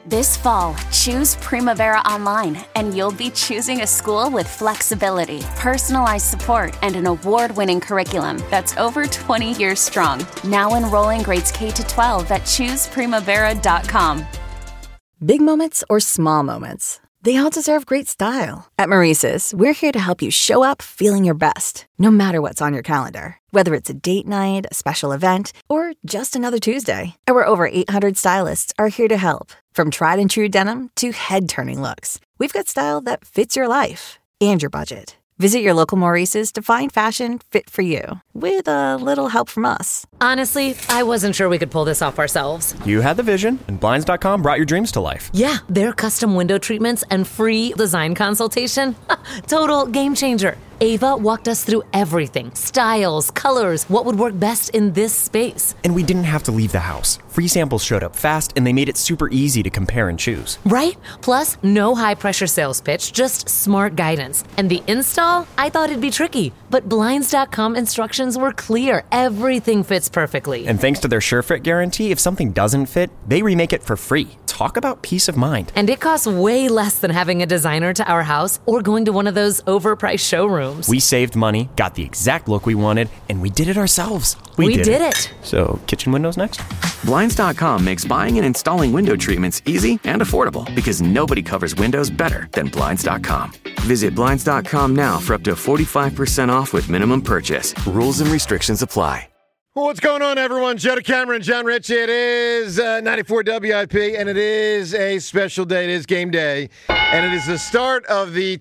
This fall, choose Primavera Online, and you'll be choosing a school with flexibility, personalized support, and an award-winning curriculum that's over 20 years strong. Now enrolling grades K to 12 at chooseprimavera.com. Big moments or small moments, they all deserve great style. At Maurice's, we're here to help you show up feeling your best, no matter what's on your calendar. Whether it's a date night, a special event, or just another Tuesday, our over 800 stylists are here to help. From tried and true denim to head-turning looks, we've got style that fits your life and your budget. Visit your local Maurice's to find fashion fit for you, with a little help from us. Honestly, I wasn't sure we could pull this off ourselves. You had the vision, and Blinds.com brought your dreams to life. Yeah, their custom window treatments and free design consultation. Total game changer. Ava walked us through everything. Styles, colors, what would work best in this space. And we didn't have to leave the house. Free samples showed up fast, and they made it super easy to compare and choose. Right? Plus, no high-pressure sales pitch, just smart guidance. And the install? I thought it'd be tricky, but Blinds.com instructions were clear. Everything fits perfectly. And thanks to their SureFit guarantee, if something doesn't fit, they remake it for free. Talk about peace of mind. And it costs way less than having a designer to our house or going to one of those overpriced showrooms. We saved money, got the exact look we wanted, and we did it ourselves. We did it. So, kitchen windows next? Blinds.com makes buying and installing window treatments easy and affordable because nobody covers windows better than Blinds.com. Visit Blinds.com now for up to 45% off with minimum purchase. Rules and restrictions apply. What's going on, everyone? Joe Cameron, John Ritchie. It is 94 WIP, and it is a special day. It is game day, and it is the start of the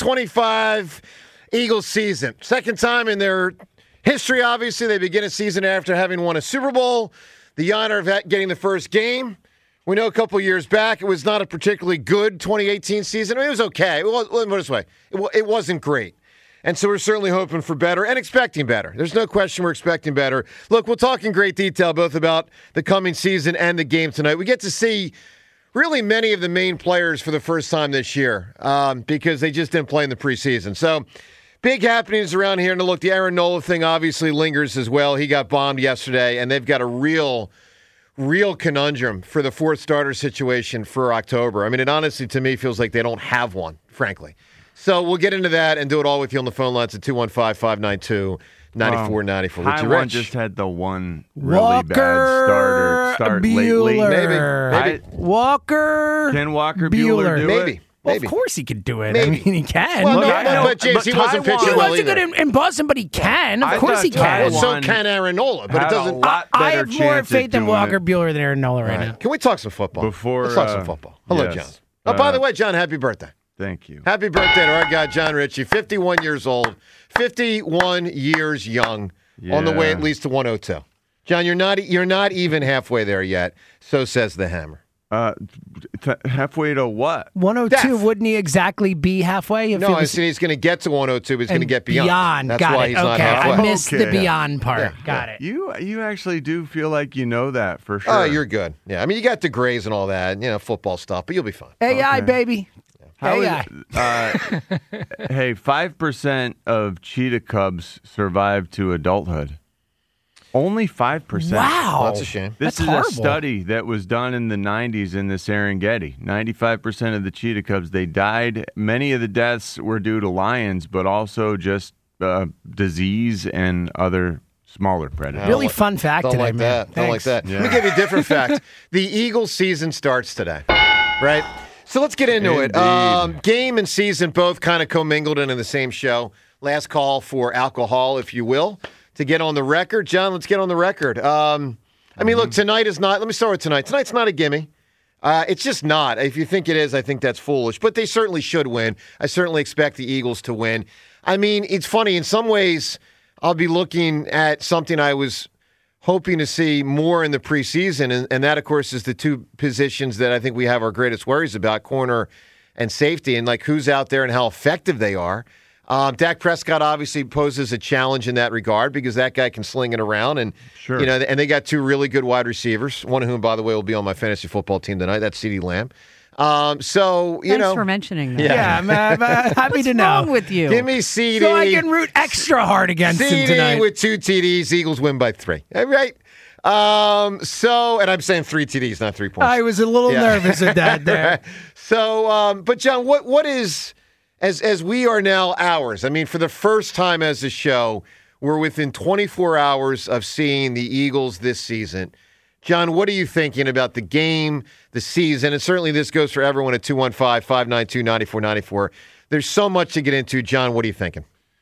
2025 Eagles season. Second time in their history, obviously. They begin a season after having won a Super Bowl, the honor of getting the first game. We know a couple years back, it was not a particularly good 2018 season. I mean, it was okay. Let me put it this way. It wasn't great. And so we're certainly hoping for better and expecting better. There's no question we're expecting better. Look, we'll talk in great detail both about the coming season and the game tonight. We get to see really many of the main players for the first time this year because they just didn't play in the preseason. So big happenings around here. And look, the Aaron Nola thing obviously lingers as well. He got bombed yesterday, and they've got a real conundrum for the fourth starter situation for October. I mean, it honestly, to me, feels like they don't have one, frankly. So we'll get into that and do it all with you on the phone lines at 215-592-9494. Taiwan just had the one really bad start lately. Maybe. Walker. Can Walker Buehler do Maybe. it? Well, of course he could do it. Maybe. I mean, he can. Well, Look, but James, he wasn't pitching well He wasn't good in Boston, but he can. Of course he can. Well, so can Aaron Nola, but it doesn't. I have more faith in Walker Buehler than Aaron Nola right now. Can we talk some football? Let's talk some football. Hello, yes. John. Oh, by the way, John, happy birthday. Thank you. Happy birthday to our guy, John Ritchie, 51 years old, 51 years young, on the way at least to 102. John, you're not even halfway there yet, so says the Hammer. Halfway to what? 102, Death. Wouldn't he exactly be halfway? If no, I said he's going to get to 102, but he's going to get beyond. That's got why it. he's not okay. halfway. I missed the beyond part. Yeah. Got it. You actually do feel like you know that for sure. Oh, you're good. Yeah, I mean, you got the Grays and all that, football stuff, but you'll be fine. AI, baby. Hey, 5% of cheetah cubs survive to adulthood. Only 5%. Wow. Well, that's a shame. This is horrible. A study that was done in the 90s in the Serengeti. 95% of the cheetah cubs, they died. Many of the deaths were due to lions, but also just disease and other smaller predators. Really fun fact today, man. That. Don't like that. Yeah. Let me give you a different fact. The Eagles season starts today, right? So let's get into it. Game and season both kind of commingled into the same show. Last call for alcohol, if you will, to get on the record. John, let's get on the record. I mean, look, tonight is not – let me start with tonight. Tonight's not a gimme. It's just not. If you think it is, I think that's foolish. But they certainly should win. I certainly expect the Eagles to win. I mean, it's funny. In some ways, I'll be looking at something I was hoping to see more in the preseason, and that, of course, is the two positions that I think we have our greatest worries about, corner and safety, and like who's out there and how effective they are. Dak Prescott obviously poses a challenge in that regard because that guy can sling it around, and sure. And they got two really good wide receivers. One of whom, by the way, will be on my fantasy football team tonight. That's CeeDee Lamb. Thanks for mentioning that. Yeah, I'm happy to know. What's wrong with you? Give me CeeDee. So I can root extra hard against him tonight. CeeDee with 2 TDs. Eagles win by 3. All right. And I'm saying 3 TDs, not 3 points. I was a little nervous at that there. So, but John, what is, as we are now hours, I mean, for the first time as a show, we're within 24 hours of seeing the Eagles this season. John, what are you thinking about the game, the season? And certainly this goes for everyone at 215-592-9494. There's so much to get into. John, what are you thinking?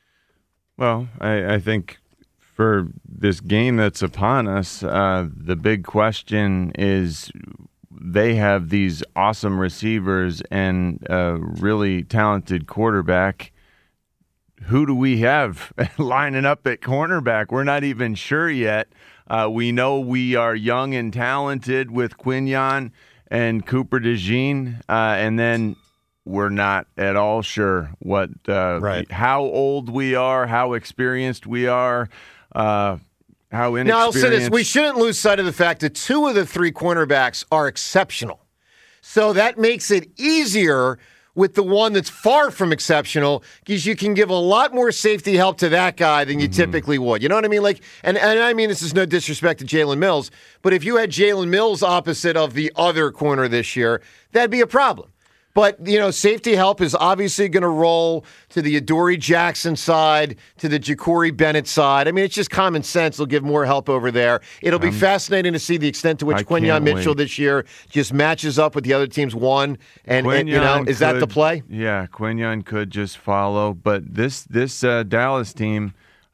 Well, I think for this game that's upon us, the big question is they have these awesome receivers and a really talented quarterback. Who do we have lining up at cornerback? We're not even sure yet. We know we are young and talented with Quinyon and Cooper DeJean, and then we're not at all sure what how old we are, how experienced we are, how inexperienced. Now, I'll say this. We shouldn't lose sight of the fact that 2 of the 3 cornerbacks are exceptional. So that makes it easier with the one that's far from exceptional, because you can give a lot more safety help to that guy than you typically would. You know what I mean? Like, and I mean, this is no disrespect to Jalen Mills, but if you had Jalen Mills opposite of the other corner this year, that'd be a problem. But, safety help is obviously going to roll to the Adoree Jackson side, to the Ja'Cory Bennett side. I mean, it's just common sense. They'll give more help over there. It'll be fascinating to see the extent to which Quinyon Mitchell this year just matches up with the other team's one. And is that the play? Yeah, Quinyon could just follow. But this Dallas team,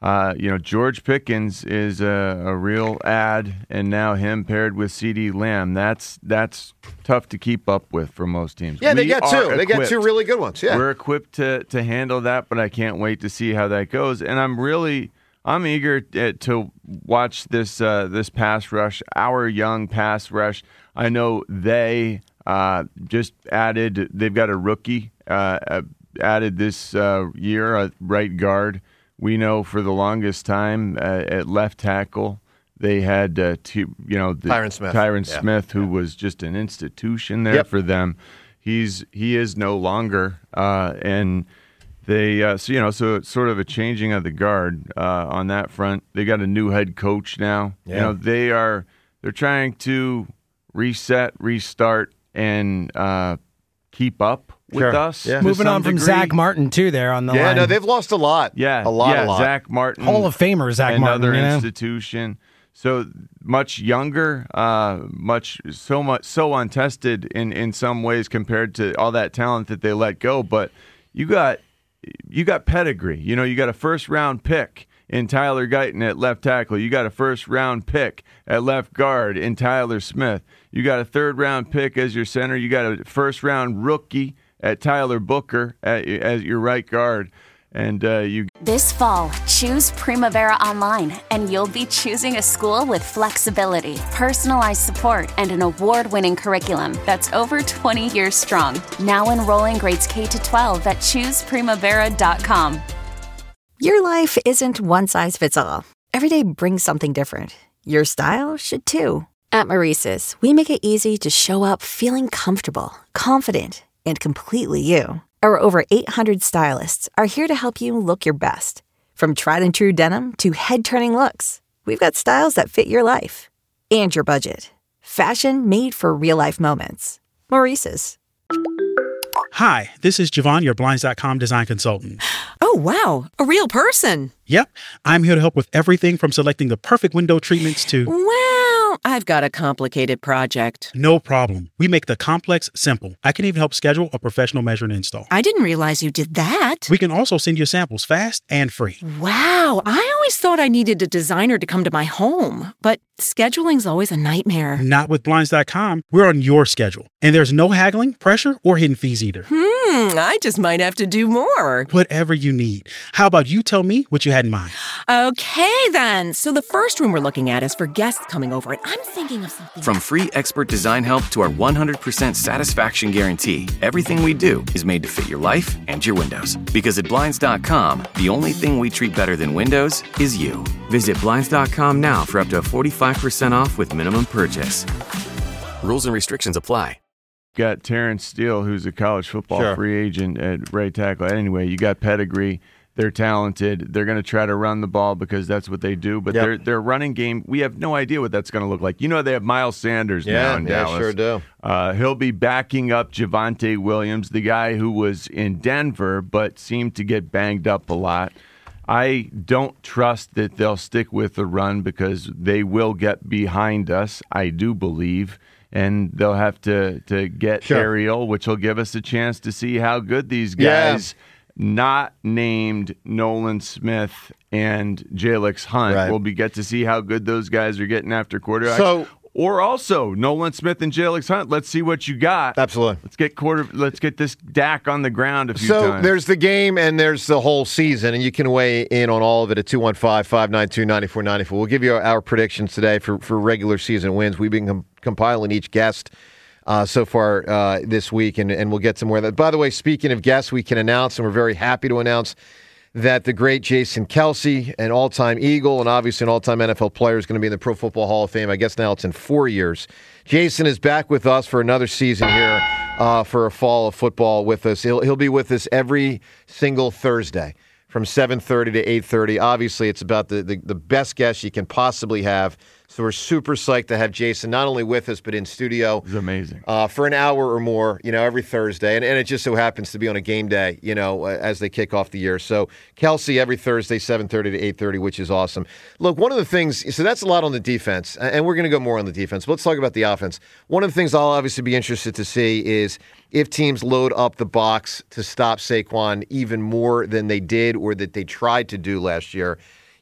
George Pickens is a real add, and now him paired with CeeDee Lamb. That's tough to keep up with for most teams. Yeah, they got 2. They got 2 really good ones. Yeah, we're equipped to handle that, but I can't wait to see how that goes. And I'm eager to watch this pass rush, our young pass rush. I know they just added. They've got a rookie added this year, a right guard. We know for the longest time at left tackle they had Tyron Smith, who was just an institution there for them. He is no longer, and they so it's sort of a changing of the guard on that front. They got a new head coach now. Yeah. They're trying to reset, restart, and keep up with us. Yeah. Moving on from Zach Martin, too, there on the line. Yeah, no, they've lost a lot. Yeah, a lot. Zach Martin. Hall of Famer Zach Martin. Another institution. So much younger, so untested in some ways compared to all that talent that they let go. But you got pedigree. You got a first-round pick in Tyler Guyton at left tackle. You got a first-round pick at left guard in Tyler Smith. You got a third-round pick as your center. You got a first-round rookie at Tyler Booker as your right guard. And This fall, choose Primavera Online, and you'll be choosing a school with flexibility, personalized support, and an award-winning curriculum that's over 20 years strong. Now enrolling grades K-12 at ChoosePrimavera.com. Your life isn't one size fits all. Every day brings something different. Your style should too. At Maurice's, we make it easy to show up feeling comfortable, confident, and completely you. Our over 800 stylists are here to help you look your best. From tried and true denim to head-turning looks, we've got styles that fit your life and your budget. Fashion made for real-life moments. Maurice's. Hi, this is Javon, your Blinds.com design consultant. Oh, wow. A real person. Yep. I'm here to help with everything from selecting the perfect window treatments to... Well, I've got a complicated project. No problem. We make the complex simple. I can even help schedule a professional measure and install. I didn't realize you did that. We can also send you samples fast and free. Wow. I always thought I needed a designer to come to my home, but scheduling's always a nightmare. Not with Blinds.com. We're on your schedule. And there's no haggling, pressure, or hidden fees either. I just might have to do more. Whatever you need. How about you tell me what you had in mind? Okay, then. So the first room we're looking at is for guests coming over, and I'm thinking of something. From free expert design help to our 100% satisfaction guarantee, everything we do is made to fit your life and your windows. Because at Blinds.com, the only thing we treat better than windows is you. Visit Blinds.com now for up to 45% off with minimum purchase. Rules and restrictions apply. Got Terrence Steele, who's a college football free agent at right tackle. Anyway, you got pedigree. They're talented. They're going to try to run the ball because that's what they do. But their running game, we have no idea what that's going to look like. They have Miles Sanders now in Dallas. Yeah, sure do. He'll be backing up Javonte Williams, the guy who was in Denver but seemed to get banged up a lot. I don't trust that they'll stick with the run because they will get behind us, I do believe. And they'll have to get Ariel, which will give us a chance to see how good these guys not named Nolan Smith and Jalix Hunt. We'll get to see how good those guys are getting after quarterbacks. Or also Nolan Smith and Jalix Hunt. Let's see what you got. Absolutely. Let's get this Dak on the ground a few times. So there's the game and there's the whole season, and you can weigh in on all of it at 215-592-9494. We'll give you our predictions today for regular season wins. We've been compiling each guest so far this week, and we'll get some more of that. By the way, speaking of guests, we can announce, and we're very happy to announce, that the great Jason Kelce, an all-time Eagle and obviously an all-time NFL player, is going to be in the Pro Football Hall of Fame. I guess now it's in 4 years. Jason is back with us for another season here for a fall of football with us. He'll be with us every single Thursday from 7:30 to 8:30. Obviously, it's about the best guest you can possibly have. So we're super psyched to have Jason not only with us, but in studio. It's amazing. For an hour or more, every Thursday. And it just so happens to be on a game day, as they kick off the year. So Kelce every Thursday, 7:30 to 8:30, which is awesome. Look, one of the things, so that's a lot on the defense, and we're going to go more on the defense. But let's talk about the offense. One of the things I'll obviously be interested to see is if teams load up the box to stop Saquon even more than they did or that they tried to do last year.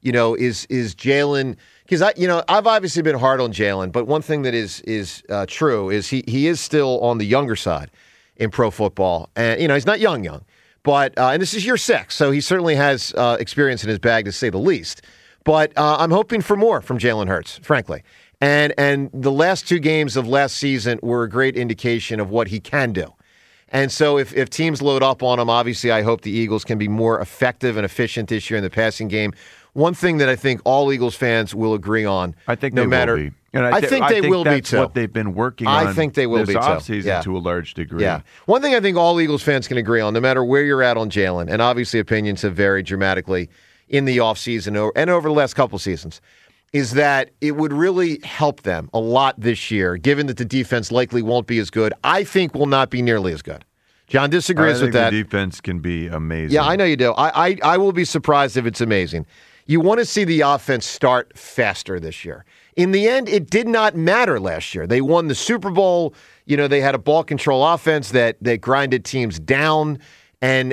Is Jalen... Because I've obviously been hard on Jalen, but one thing that is true is he is still on the younger side in pro football, and he's not young, but and this is year 6, so he certainly has experience in his bag to say the least. But I'm hoping for more from Jalen Hurts, frankly, and the last 2 games of last season were a great indication of what he can do. And so if teams load up on him, obviously I hope the Eagles can be more effective and efficient this year in the passing game. One thing that I think all Eagles fans will agree on, I think they will be. And I think they will be, too. That's what they've been working on I think they will this be, too. offseason to a large degree. Yeah. One thing I think all Eagles fans can agree on, no matter where you're at on Jalen, and obviously opinions have varied dramatically in the offseason and over the last couple seasons, is that it would really help them a lot this year, given that the defense likely won't be as good. I think will not be nearly as good. John disagrees with that. I think the defense can be amazing. Yeah, I know you do. I will be surprised if it's amazing. You want to see the offense start faster this year. In the end, it did not matter last year. They won the Super Bowl. They had a ball control offense that grinded teams down and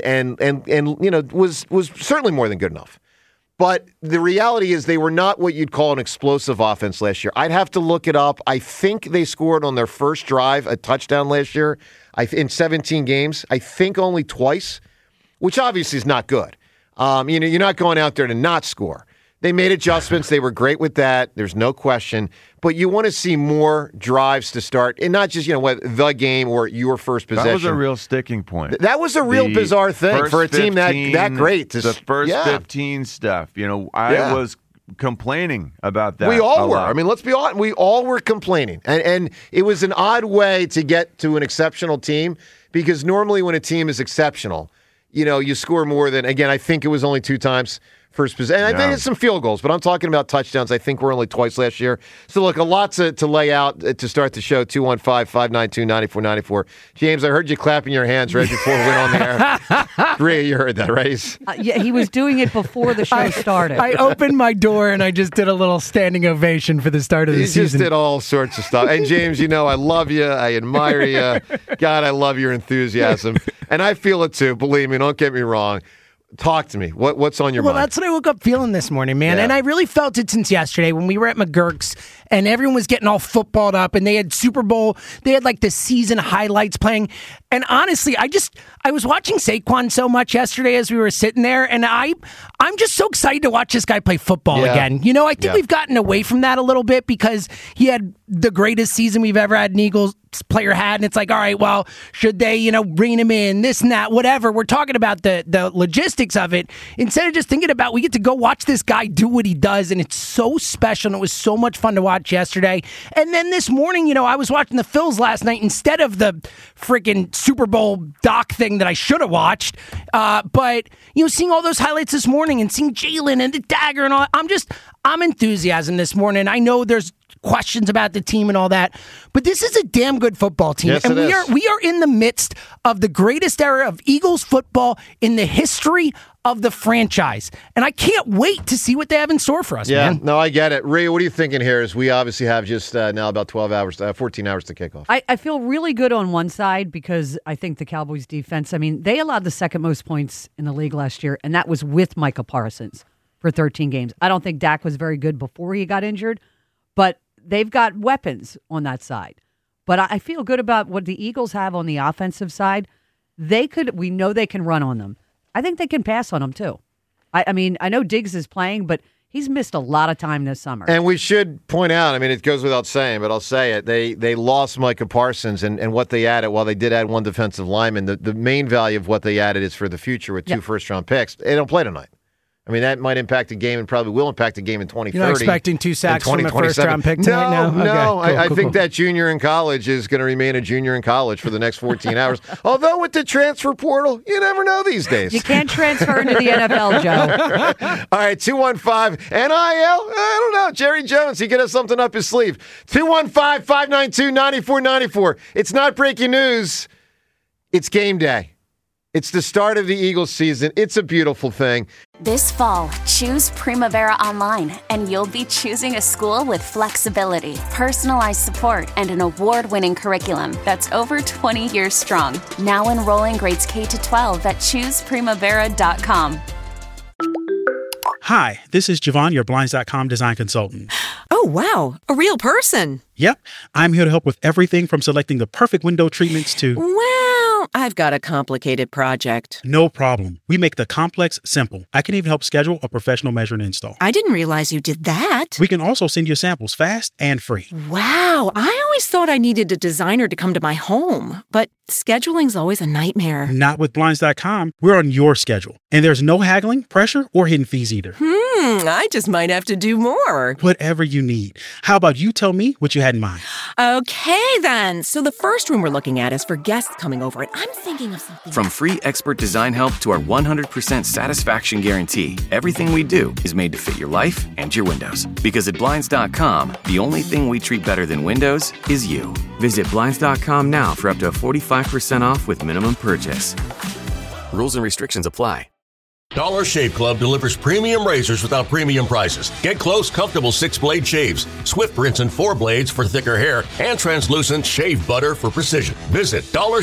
was certainly more than good enough. But the reality is they were not what you'd call an explosive offense last year. I'd have to look it up. I think they scored on their first drive a touchdown last year in 17 games. I think only twice, which obviously is not good. You're not going out there to not score. They made adjustments. They were great with that. There's no question. But you want to see more drives to start, and not just the game or your first possession. That was a real sticking point. That was a real bizarre thing for a team that great. The first 15 stuff. I was complaining about that. We all were. I mean, let's be honest. We all were complaining, and it was an odd way to get to an exceptional team because normally when a team is exceptional, you score more than, again, I think it was only 2 times first possession. And I think it's some field goals, but I'm talking about touchdowns. I think we're only twice last year. So, look, a lot to lay out to start the show. 215-592-9494. James, I heard you clapping your hands right before we went on the air. Rhea, you heard that, right? Yeah, he was doing it before the show started. I opened my door and I just did a little standing ovation for the start of the season. You just did all sorts of stuff. And, James, I love you. I admire you. God, I love your enthusiasm. And I feel it, too. Believe me, don't get me wrong. Talk to me. What's on your mind? Well, that's what I woke up feeling this morning, man. Yeah. And I really felt it since yesterday when we were at McGurk's and everyone was getting all footballed up and they had Super Bowl. They had like the season highlights playing. And honestly, I was watching Saquon so much yesterday as we were sitting there. And I'm just so excited to watch this guy play football again. I think we've gotten away from that a little bit because he had the greatest season we've ever had an Eagles player had. And it's like, all right, well, should they, rein him in, this and that, whatever. We're talking about the logistics of it. Instead of just thinking about, we get to go watch this guy do what he does. And it's so special. And it was so much fun to watch. watch yesterday. And then this morning, I was watching the Phils last night instead of the freaking Super Bowl doc thing that I should have watched. But, seeing all those highlights this morning and seeing Jalen and the dagger and all, I'm enthusiasm this morning. I know there's questions about the team and all that, but this is a damn good football team. Yes, and we are in the midst of the greatest era of Eagles football in the history of the franchise. And I can't wait to see what they have in store for us, man. No, I get it. Rhea, what are you thinking here as we obviously have just now about 14 hours to kick off? I feel really good on one side because I think the Cowboys defense, they allowed the second most points in the league last year, and that was with Micah Parsons for 13 games. I don't think Dak was very good before he got injured, but they've got weapons on that side. But I feel good about what the Eagles have on the offensive side. We know they can run on them. I think they can pass on them too. I know Diggs is playing, but he's missed a lot of time this summer. And we should point out, it goes without saying, but I'll say it. They lost Micah Parsons, and what they added, while they did add one defensive lineman, the main value of what they added is for the future with 2 first-round picks. They don't play tonight. That might impact a game and probably will impact a game in 2030. You're not expecting 2 sacks from a first-round pick tonight now? No. Okay, I think that junior in college is going to remain a junior in college for the next 14 hours. Although with the transfer portal, you never know these days. You can't transfer into the NFL, Joe. All right, 215 NIL. I don't know. Jerry Jones, he could have something up his sleeve. 215-592-9494. It's not breaking news. It's game day. It's the start of the Eagles season. It's a beautiful thing. This fall, choose Primavera Online, and you'll be choosing a school with flexibility, personalized support, and an award-winning curriculum that's over 20 years strong. Now enrolling grades K-12 at chooseprimavera.com. Hi, this is Javon, your Blinds.com design consultant. Oh, wow. A real person. Yep. I'm here to help with everything from selecting the perfect window treatments to... Well, I've got a complicated project. No problem. We make the complex simple. I can even help schedule a professional measure and install. I didn't realize you did that. We can also send you samples fast and free. Wow. I always thought I needed a designer to come to my home, but scheduling's always a nightmare. Not with Blinds.com. We're on your schedule. And there's no haggling, pressure, or hidden fees either. I just might have to do more. Whatever you need. How about you tell me what you had in mind? Okay, then. So the first room we're looking at is for guests coming over, and I'm thinking of something. From free expert design help to our 100% satisfaction guarantee, everything we do is made to fit your life and your windows. Because at Blinds.com, the only thing we treat better than windows is you. Visit Blinds.com now for up to 45% off with minimum purchase. Rules and restrictions apply. Dollar Shave Club delivers premium razors without premium prices. Get close, comfortable 6-blade shaves, swift rinse and 4 blades for thicker hair, and translucent shave butter for precision. Visit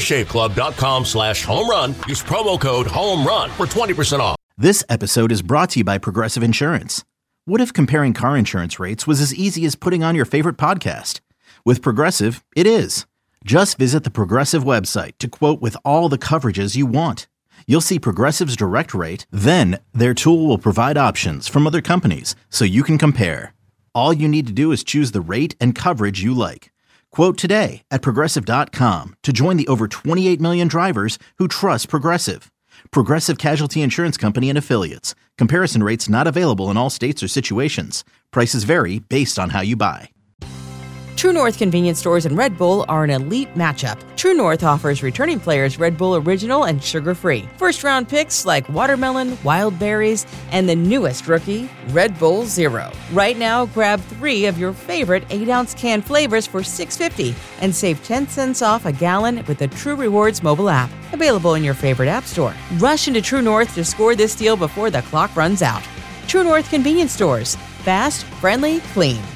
dollarshaveclub.com/homerun. Use promo code HOMERUN for 20% off. This episode is brought to you by Progressive Insurance. What if comparing car insurance rates was as easy as putting on your favorite podcast? With Progressive, it is. Just visit the Progressive website to quote with all the coverages you want. You'll see Progressive's direct rate, then their tool will provide options from other companies so you can compare. All you need to do is choose the rate and coverage you like. Quote today at Progressive.com to join the over 28 million drivers who trust Progressive. Progressive Casualty Insurance Company and Affiliates. Comparison rates not available in all states or situations. Prices vary based on how you buy. True North convenience stores and Red Bull are an elite matchup. True North offers returning players Red Bull Original and sugar-free. First-round picks like watermelon, wild berries, and the newest rookie, Red Bull Zero. Right now, grab 3 of your favorite 8-ounce can flavors for $6.50 and save 10 cents off a gallon with the True Rewards mobile app. Available in your favorite app store. Rush into True North to score this deal before the clock runs out. True North convenience stores. Fast, friendly, clean.